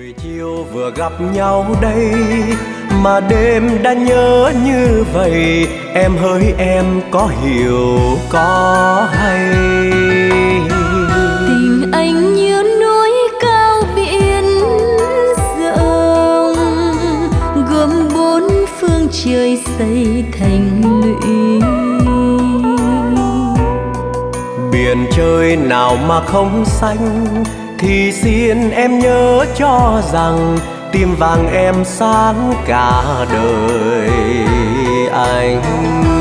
chiều vừa gặp nhau đây mà đêm đã nhớ như vậy, em hỡi em có hiểu có hay. Tình anh như núi cao biển rộng, gồm bốn phương trời xây thành lũy. Biển trời nào mà không xanh, thì xin em nhớ cho rằng tim vàng em sáng cả đời anh.